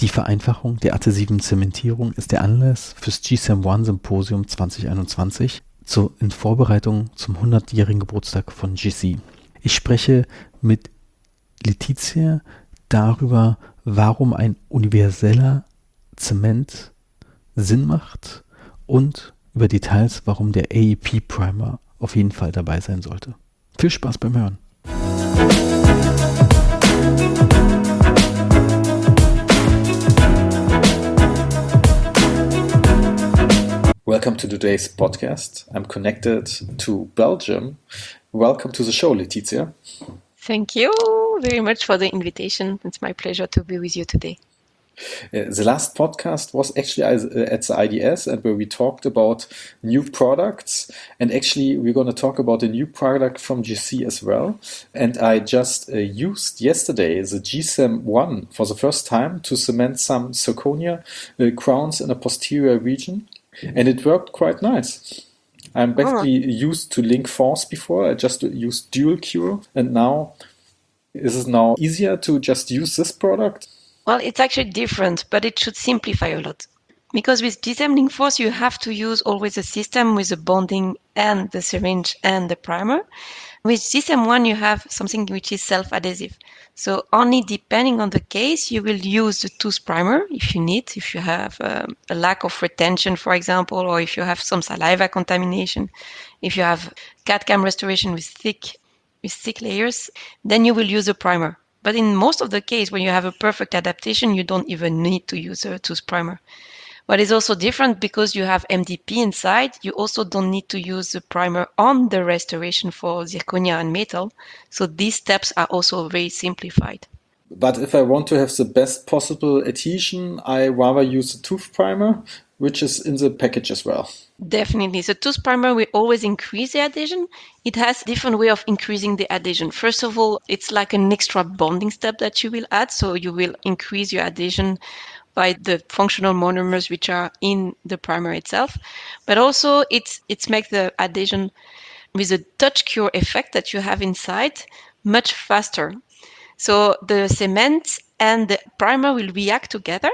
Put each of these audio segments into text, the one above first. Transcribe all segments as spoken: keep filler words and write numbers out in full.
Die Vereinfachung der adhesiven Zementierung ist der Anlass fürs G S A M eins Symposium zwanzig einundzwanzig zur, in Vorbereitung zum hundertjährigen Geburtstag von G C. Ich spreche mit Letizia darüber, warum ein universeller Zement Sinn macht und über Details, warum der A E P Primer auf jeden Fall dabei sein sollte. Viel Spaß beim Hören. Welcome to today's podcast. I'm connected to Belgium. Welcome to the show, Letizia. Thank you very much for the invitation. It's my pleasure to be with you today. Uh, the last podcast was actually uh, at the I D S, and where we talked about new products, and actually we're going to talk about a new product from G C as well. And I just uh, used yesterday the G S A M one for the first time to cement some zirconia uh, crowns in a posterior region, and it worked quite nice. I'm basically oh. used to Link Force before. I just used Dual Cure, and now is it now easier to just use this product? Well, it's actually different, but it should simplify a lot. Because with G S A M Link Force, you have to use always a system with the bonding and the syringe and the primer. With G S A M one, you have something which is self-adhesive. So only depending on the case, you will use the tooth primer if you need, if you have um, a lack of retention, for example, or if you have some saliva contamination, if you have C A D C A M restoration with thick, with thick layers, then you will use a primer. But in most of the case, when you have a perfect adaptation, you don't even need to use a tooth primer. But it's also different because you have M D P inside. You also don't need to use the primer on the restoration for zirconia and metal. So these steps are also very simplified. But if I want to have the best possible adhesion, I rather use the tooth primer, which is in the package as well. Definitely. The tooth primer will always increase the adhesion. It has a different way of increasing the adhesion. First of all, it's like an extra bonding step that you will add. So you will increase your adhesion by the functional monomers which are in the primer itself. But also it's it's makes the adhesion with a touch cure effect that you have inside much faster. So the cement and the primer will react together,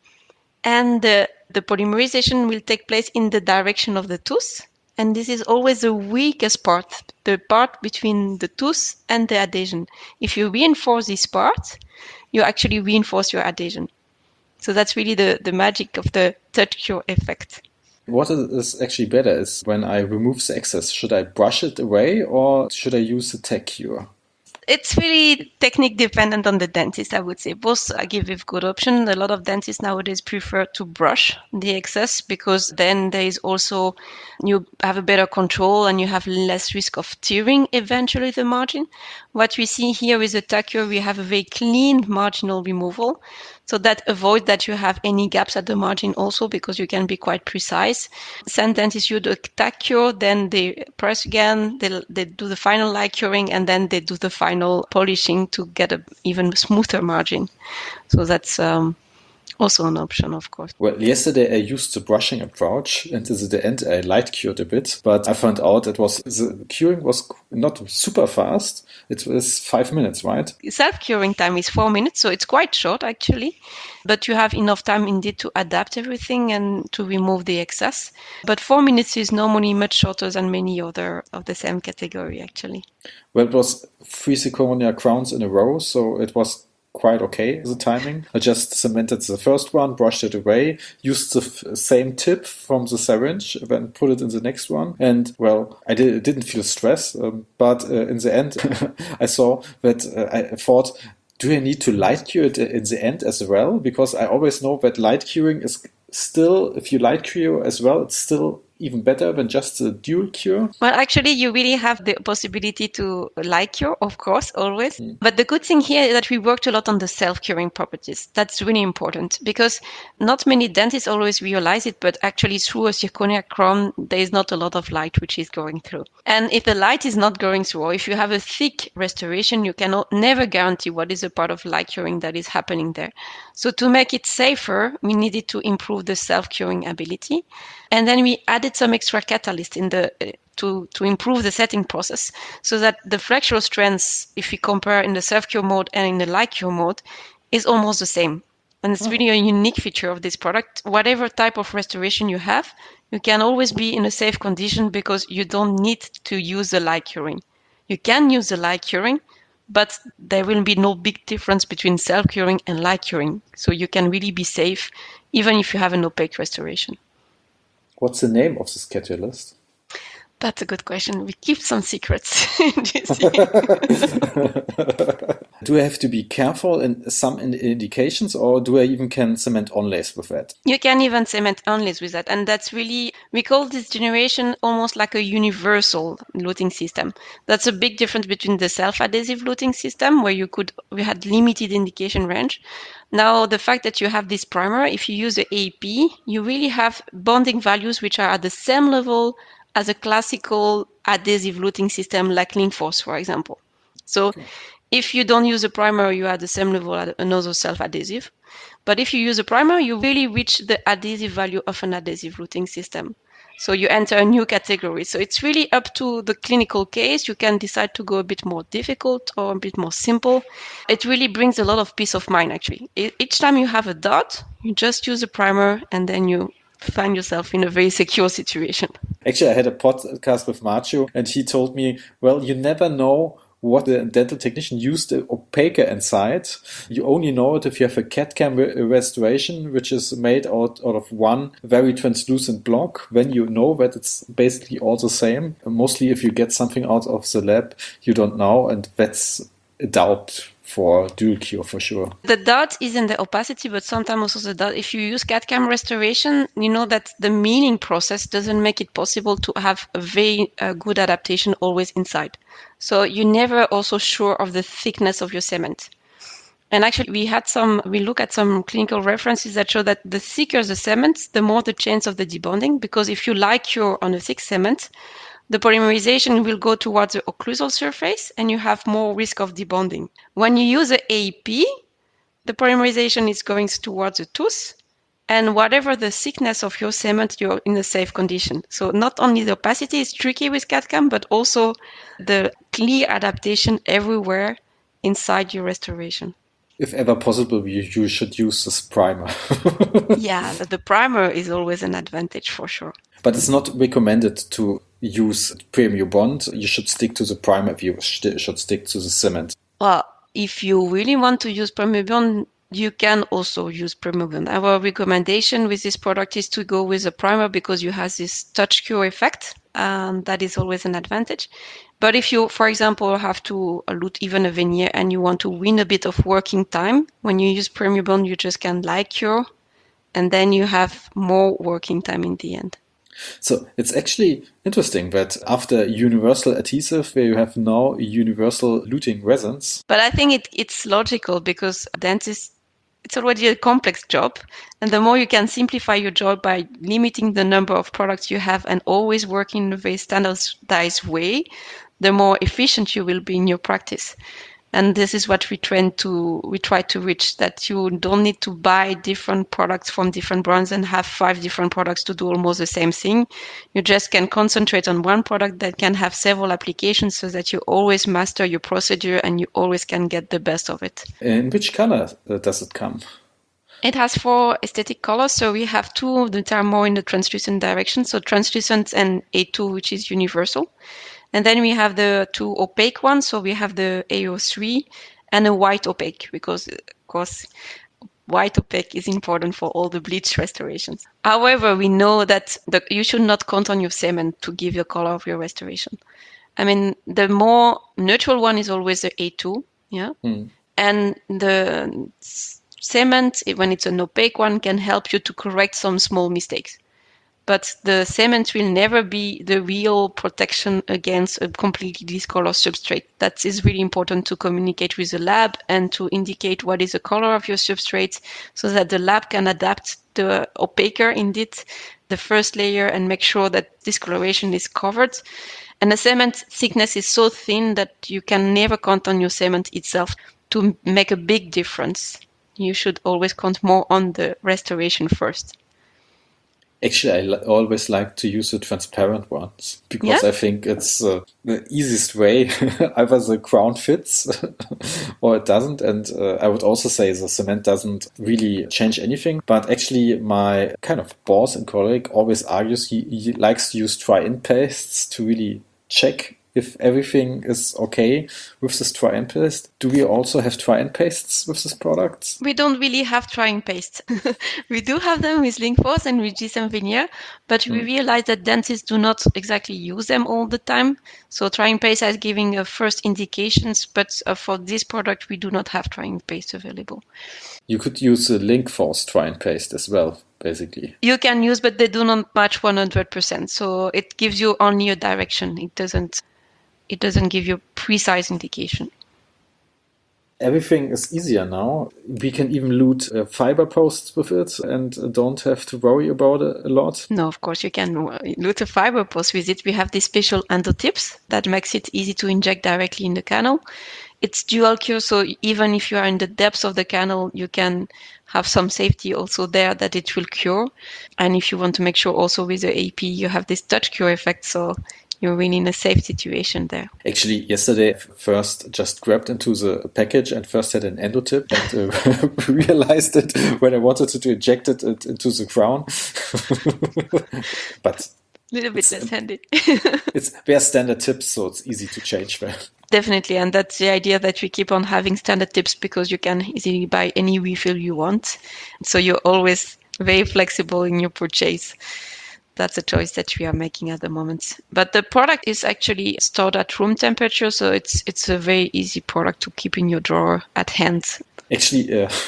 and the, the polymerization will take place in the direction of the tooth. And this is always the weakest part, the part between the tooth and the adhesion. If you reinforce this part, you actually reinforce your adhesion. So that's really the, the magic of the touch cure effect. What is actually better is when I remove the excess, should I brush it away or should I use the tech cure? It's really technique dependent on the dentist, I would say. Both give a good option. A lot of dentists nowadays prefer to brush the excess because then there is also, you have a better control and you have less risk of tearing eventually the margin. What we see here with the Tacure, we have a very clean marginal removal. So that avoids that you have any gaps at the margin also because you can be quite precise. Some dentists use the Tacure, then they press again, they, they do the final light curing, and then they do the final polishing to get an even smoother margin. So that's um, also an option, of course. Well, yesterday I used the brushing approach, and at the end I light cured a bit, but I found out it was the curing was not super fast. It was five minutes, right? Self-curing time is four minutes, so it's quite short actually. But you have enough time indeed to adapt everything and to remove the excess. But four minutes is normally much shorter than many other of the same category actually. Well, it was three zirconia crowns in a row, so it was quite okay, the timing. I just cemented the first one, brushed it away, used the f- same tip from the syringe, then put it in the next one. And, well, I did, didn't feel stress, um, but uh, in the end, I saw that uh, I thought, do I need to light cure it in the end as well? Because I always know that light curing is still, if you light cure as well, it's still even better than just a dual cure? Well, actually, you really have the possibility to light cure, of course, always. Mm. But the good thing here is that we worked a lot on the self-curing properties. That's really important because not many dentists always realize it, but actually through a zirconia crown, there is not a lot of light which is going through. And if the light is not going through, or if you have a thick restoration, you can never guarantee what is a part of light curing that is happening there. So to make it safer, we needed to improve the self-curing ability. And then we added some extra catalyst in the uh, to, to improve the setting process so that the flexural strengths, if we compare in the self-cure mode and in the light cure mode, is almost the same. And it's really a unique feature of this product. Whatever type of restoration you have, you can always be in a safe condition because you don't need to use the light curing. You can use the light curing, but there will be no big difference between self-curing and light curing. So you can really be safe even if you have an opaque restoration. What's the name of this catalyst? That's a good question. We keep some secrets. Do I have to be careful in some indications, or do I even can cement onlays with that? You can even cement onlays with that. And that's really, we call this generation almost like a universal luting system. That's a big difference between the self-adhesive luting system, where you could, we had limited indication range. Now, the fact that you have this primer, if you use the A P, you really have bonding values which are at the same level as a classical adhesive luting system like Linkforce, for example. So okay. If you don't use a primer, you are at the same level as another self-adhesive. But if you use a primer, you really reach the adhesive value of an adhesive luting system. So you enter a new category. So it's really up to the clinical case. You can decide to go a bit more difficult or a bit more simple. It really brings a lot of peace of mind, actually. Each time you have a dot, you just use a primer and then you find yourself in a very secure situation. Actually, I had a podcast with Marcio and he told me, well, you never know what the dental technician used the opaque inside. You only know it if you have a C A D C A M re- restoration, which is made out, out of one very translucent block. When you know that it's basically all the same. Mostly if you get something out of the lab, you don't know, and that's a doubt for dual cure for sure. The dot is in the opacity, but sometimes also the dot. If you use C A D C A M restoration, you know that the milling process doesn't make it possible to have a very uh, good adaptation always inside. So you're never also sure of the thickness of your cement. And actually, we had some, we look at some clinical references that show that the thicker the cement, the more the chance of the debonding, because if you light cure on a thick cement, the polymerization will go towards the occlusal surface and you have more risk of debonding. When you use the A P, the polymerization is going towards the tooth, and whatever the thickness of your cement, you're in a safe condition. So not only the opacity is tricky with C A D C A M, but also the clear adaptation everywhere inside your restoration. If ever possible, you, you should use this primer. Yeah, the primer is always an advantage for sure. But it's not recommended to use Premium Bond. You should stick to the primer if you st- should stick to the cement. Well, if you really want to use Premium Bond, you can also use Premium Bond. Our recommendation with this product is to go with a primer because you have this touch cure effect. Um, that is always an advantage. But if you, for example, have to lute even a veneer and you want to win a bit of working time, when you use Premium Bond, you just can light cure and then you have more working time in the end. So it's actually interesting that after universal adhesive, where you have now universal luting resins. But I think it, it's logical because dentists, it's already a complex job. And the more you can simplify your job by limiting the number of products you have and always working in a very standardized way, the more efficient you will be in your practice. And this is what we try to we try to reach, that you don't need to buy different products from different brands and have five different products to do almost the same thing. You just can concentrate on one product that can have several applications so that you always master your procedure and you always can get the best of it. In which color does it come? It has four aesthetic colors. So we have two that are more in the translucent direction. So translucent and A two, which is universal. And then we have the two opaque ones. So we have the A zero three and a white opaque, because, of course, white opaque is important for all the bleach restorations. However, we know that the, you should not count on your cement to give the color of your restoration. I mean, the more neutral one is always the A two. Yeah. Mm. And the cement, when it's an opaque one, can help you to correct some small mistakes. But the cement will never be the real protection against a completely discolored substrate. That is really important to communicate with the lab and to indicate what is the color of your substrate so that the lab can adapt the opaquer indeed, the first layer, and make sure that discoloration is covered. And the cement thickness is so thin that you can never count on your cement itself to make a big difference. You should always count more on the restoration first. Actually, I li- always like to use the transparent ones because Yeah? I think it's uh, the easiest way. Either the crown fits or it doesn't. And uh, I would also say the cement doesn't really change anything. But actually, my kind of boss and colleague always argues he, he likes to use try-in pastes to really check if everything is okay with this try-in paste. Do we also have try-in pastes with this product? We don't really have trying paste. We do have them with Linkforce and with G S M Veneer, but we Mm. realize that dentists do not exactly use them all the time. So trying paste is giving a first indications, but uh, for this product, we do not have trying paste available. You could use a Linkforce try-in paste as well, basically. You can use, but they do not match one hundred percent. So it gives you only a direction. It doesn't, it doesn't give you precise indication. Everything is easier now. We can even loot uh, fiber posts with it and uh, don't have to worry about it a lot. No, of course you can uh, loot a fiber post with it. We have these special endo tips that makes it easy to inject directly in the canal. It's dual cure, so even if you are in the depths of the canal, you can have some safety also there that it will cure. And if you want to make sure also with the A P, you have this touch cure effect, so you're really in a safe situation there. Actually, yesterday, I first just grabbed into the package and first had an endo tip and uh, realized it when I wanted to inject it into the crown. But A little bit less handy. It's they're standard tips, so it's easy to change them. Definitely, and that's the idea that we keep on having standard tips because you can easily buy any refill you want. So you're always very flexible in your purchase. That's a choice that we are making at the moment. But the product is actually stored at room temperature, so it's it's a very easy product to keep in your drawer at hand. Actually, uh,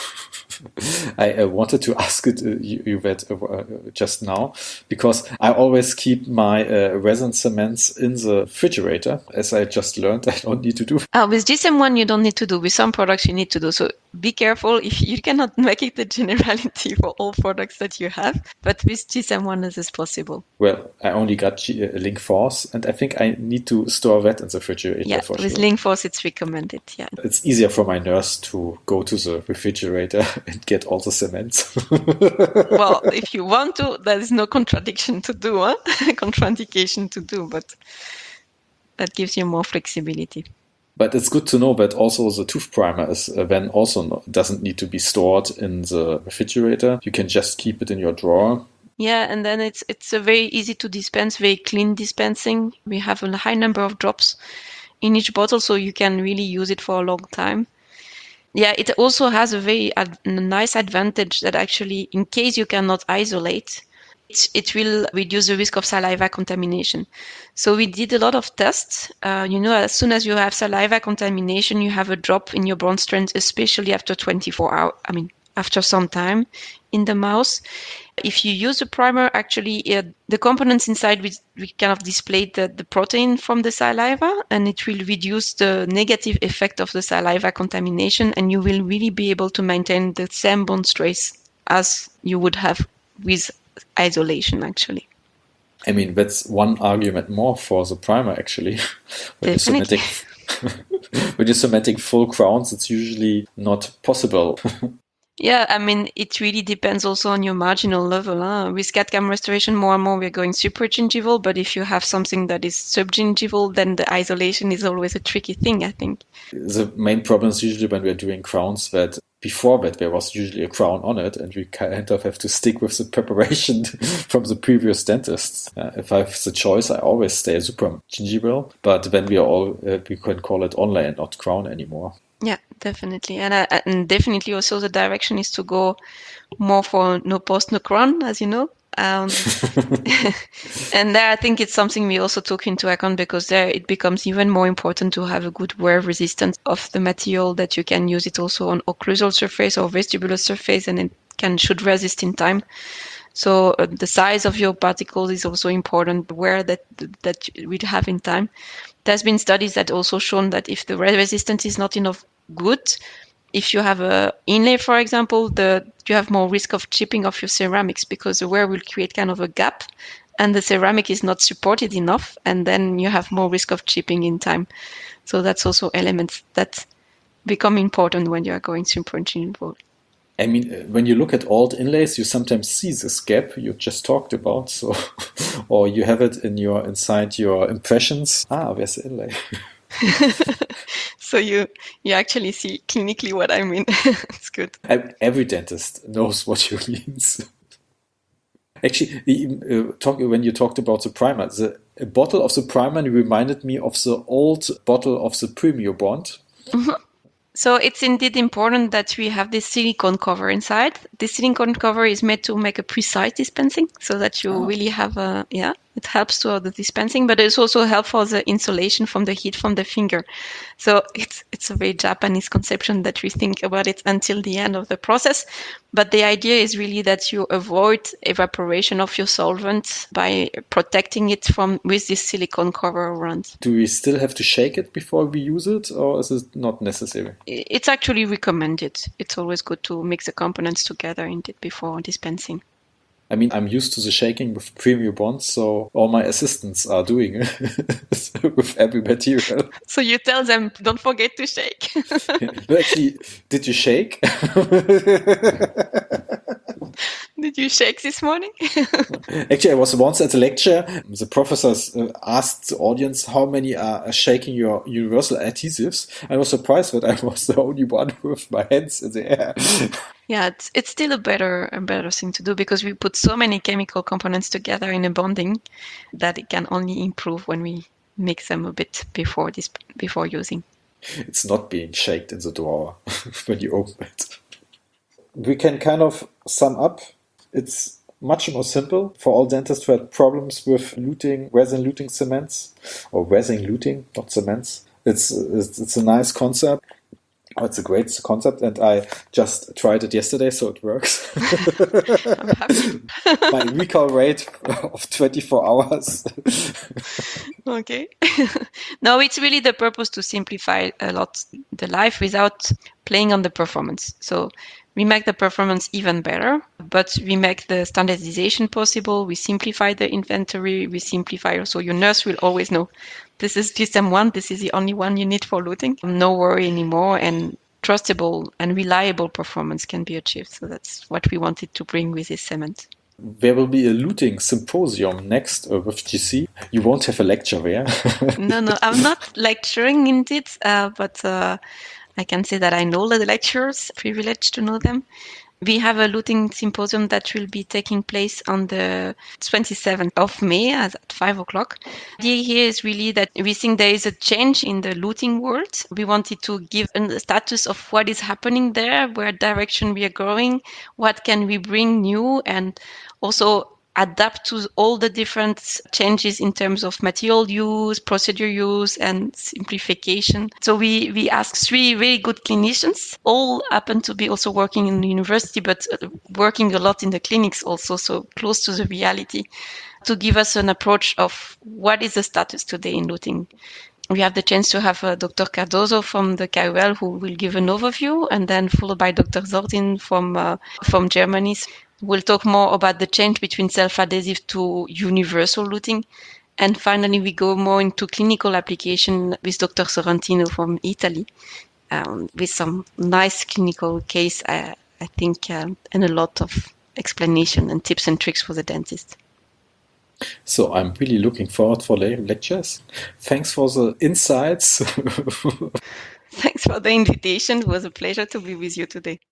I uh, wanted to ask it uh, you, you that uh, just now because I always keep my uh, resin cements in the refrigerator. As I just learned, I don't need to do. Uh, with G S M one, you don't need to do. With some products, you need to do. So be careful. If you cannot make it a generality for all products that you have, but with G S M one, this is possible. Well, I only got G- uh, Linkforce, and I think I need to store that in the refrigerator Yeah, for with sure. Linkforce, it's recommended. Yeah. It's easier for my nurse to go to the refrigerator and get all the cements. Well, if you want to, there is no contradiction to do, huh? Contraindication to do, but that gives you more flexibility. But it's good to know that also the tooth primer is uh, then also no, doesn't need to be stored in the refrigerator. You can just keep it in your drawer. Yeah, and then it's it's a very easy to dispense, very clean dispensing. We have a high number of drops in each bottle, so you can really use it for a long time. Yeah, it also has a very ad- nice advantage that actually, in case you cannot isolate, it, it will reduce the risk of saliva contamination. So we did a lot of tests. Uh, you know, as soon as you have saliva contamination, you have a drop in your bond strength, especially after twenty-four hours. I mean, after some time in the mouth. If you use a primer, actually, uh, the components inside we, we kind of display the, the protein from the saliva, and it will reduce the negative effect of the saliva contamination, and you will really be able to maintain the same bond stress as you would have with isolation, actually. I mean, that's one argument more for the primer, actually. When you're cementing, when you're cementing full crowns, it's usually not possible. Yeah, I mean, it really depends also on your marginal level. Huh? With C A D C A M restoration, more and more we're going supragingival, but if you have something that is subgingival, then the isolation is always a tricky thing, I think. The main problem is usually when we're doing crowns that before that there was usually a crown on it, and we kind of have to stick with the preparation from the previous dentists. Uh, if I have the choice, I always stay supragingival, but then we are all, uh, we can call it onlay and not crown anymore. Yeah, definitely. And, uh, and definitely also the direction is to go more for no post, no crown, as you know. Um, and there I think it's something we also took into account because there it becomes even more important to have a good wear resistance of the material that you can use it also on occlusal surface or vestibular surface, and it can should resist in time. So uh, the size of your particles is also important, the wear that that we have in time. There's been studies that also shown that if the resistance is not enough good, if you have a inlay, for example, the you have more risk of chipping of your ceramics because the wear will create kind of a gap and the ceramic is not supported enough, and then you have more risk of chipping in time. So that's also elements that become important when you are going supragingival. I mean, uh, when you look at alt inlays, you sometimes see this gap you just talked about. So, or you have it in your inside your impressions. Ah, where's the inlay? So you you actually see clinically what I mean. It's good. Every dentist knows what you mean. Actually, uh, talk, when you talked about the primer, the a bottle of the primer reminded me of the old bottle of the Premio Bond. Mm-hmm. So it's indeed important that we have this silicone cover inside. This silicone cover is made to make a precise dispensing, so that you oh. really have a, yeah, it helps to the dispensing, but it's also helpful for the insulation from the heat from the finger. So it's it's a very Japanese conception that we think about it until the end of the process. But the idea is really that you avoid evaporation of your solvent by protecting it from with this silicone cover around. Do we still have to shake it before we use it, or is it not necessary? It's actually recommended. It's always good to mix the components together indeed before dispensing. I mean, I'm used to the shaking with Premio Bonds, so all my assistants are doing it with every material. So you tell them, don't forget to shake. No, actually, did you shake? Did you shake this morning? Actually, I was once at a lecture. The professors uh, asked the audience how many are shaking your universal adhesives. I was surprised that I was the only one with my hands in the air. Yeah, it's it's still a better a better thing to do because we put so many chemical components together in a bonding that it can only improve when we mix them a bit before this before using. It's not being shaked in the drawer when you open it. We can kind of sum up. It's much more simple for all dentists who had problems with luting, resin luting cements, or resin luting, not cements. It's, it's, it's a nice concept. Oh, it's a great concept, and I just tried it yesterday, so it works. I'm happy. My recall rate of twenty-four hours. Okay. No, it's really the purpose to simplify a lot the life without playing on the performance. So we make the performance even better, but we make the standardization possible. We simplify the inventory. We simplify also your nurse will always know this is system one. This is the only one you need for luting. No worry anymore, and trustable and reliable performance can be achieved. So that's what we wanted to bring with this cement. There will be a luting symposium next uh, with G C. You won't have a lecture there. No, no, I'm not lecturing in it, uh, but uh, I can say that I know the lecturers, privileged to know them. We have a luting symposium that will be taking place on the twenty-seventh of May at five o'clock. The idea here is really that we think there is a change in the luting world. We wanted to give a status of what is happening there, where direction we are going, what can we bring new, and also adapt to all the different changes in terms of material use, procedure use, and simplification. So we, we asked three really good clinicians, all happen to be also working in the university, but working a lot in the clinics also, so close to the reality, to give us an approach of what is the status today in luting. We have the chance to have uh, Doctor Cardozo from the K U L who will give an overview, and then followed by Doctor Zordin from uh, from Germany. We'll talk more about the change between self-adhesive to universal luting. And finally, we go more into clinical application with Doctor Sorrentino from Italy, um, with some nice clinical case, I, I think, um, and a lot of explanation and tips and tricks for the dentist. So I'm really looking forward for the lectures. Thanks for the insights. Thanks for the invitation. It was a pleasure to be with you today.